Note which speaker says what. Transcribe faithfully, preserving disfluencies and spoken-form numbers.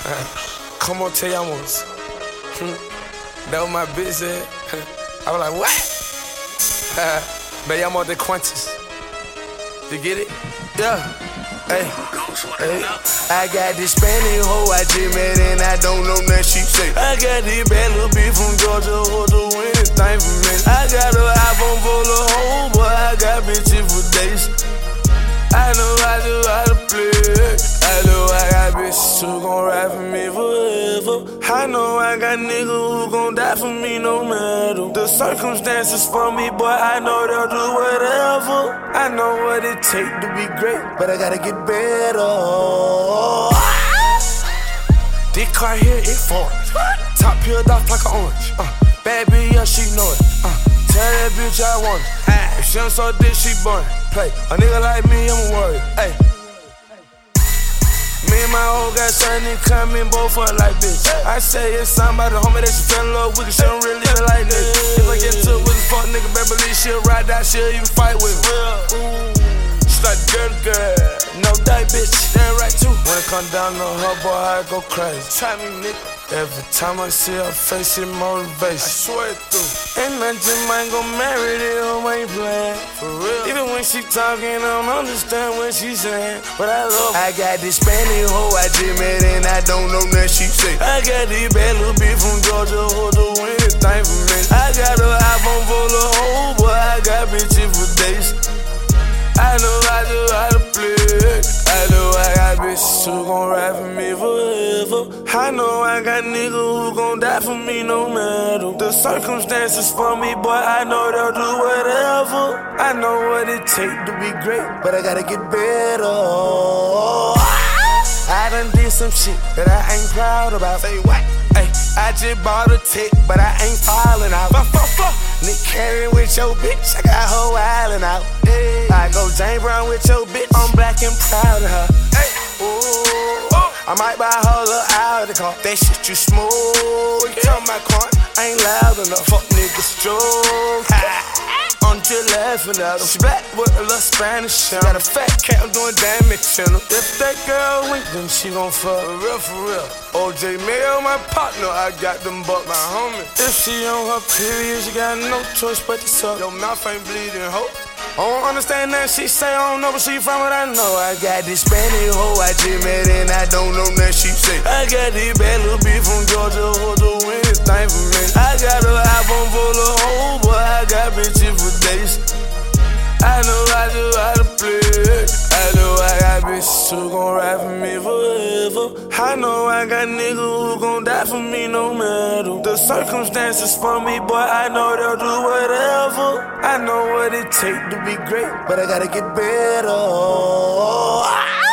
Speaker 1: Come on, te llamos. That was my bitch said. I was like, what? Me llamo de Quintus. You get it? Yeah. Hey, hey. I got this Spanish hoe I just met and I don't know nothing she say. I got this bad little bitch from Georgia who do anything for me. I got an iPhone full of hoes, but I got bitches for days. I know I do how to play. I know I got bitches who gon' ride for me forever. I know I got niggas who gon' die for me no matter the circumstances for me, boy. I know they'll do whatever. I know what it take to be great, but I gotta get better. This car here, it foreign. Top peeled off like an orange. Uh, bad bitch, yeah, she know it. Uh, tell that bitch I want it. If she don't suck dick, she born. Play a nigga like me, I'm worried. Ay. Me and my old got something coming, both up like bitch. I say it's somebody, homie, that she fell in love with, she don't really live like this. If I get to it with a fuck nigga, better believe she'll ride out, she'll even fight with me. She like girl, girl, no die, bitch. Damn right too. When it come down to her, boy, I go crazy. Try me, nigga. Every time I see her face, it motivates. I swear it through. And I just might go marry this hoe, ain't playing. For real. Even when she talking, I don't understand what she saying, but I love her. I got this Spanish hoe I just met and I don't know nothing she say. I got this bad little bitch from Georgia who do anything for me. I got an iPhone full of hoes, but I got bitches for days. I know I do how to play. I know I got bitches who gon' ride for me forever. I know I got niggas who gon' die for me no matter the circumstances for me, boy. I know they'll do whatever. I know what it take to be great, but I gotta get better. I done did some shit that I ain't proud about. Say what? Ay, I just bought a tick, but I ain't falling out. Fuck, fuck, fuck. Nick Cannon with your bitch, I got her wildin' out. Ay, I go James Brown with your bitch, I'm black and proud of her. Ay, ooh, I might buy her a little Audi car. That shit you smooth. You talking about corn? I ain't loud enough. Fuck niggas stroke. I'm just laughing at her. She black with a little Spanish shit. Got a fat cat, I'm doing damage in her. If that girl wink, then she gon' fuck. For real, for real. O J Mayo, my partner, I got them bucks. My homie. If she on her period, she got no choice but to suck. Your mouth ain't bleeding, ho. I don't understand that she say I don't know where she from, but I know I got this Spanish hoe I just met and I don't know nothing she say. I got this bad little bitch from Georgia who do anything for me. I got an iPhone full of hoes, but I got bitches for days. I know I do how to play. I know I got bitches who gon' ride for me forever. I know I got niggas who gon' die for me no matter the circumstances for me, boy. I know they'll do whatever. I know what it take to be great, but I gotta get better.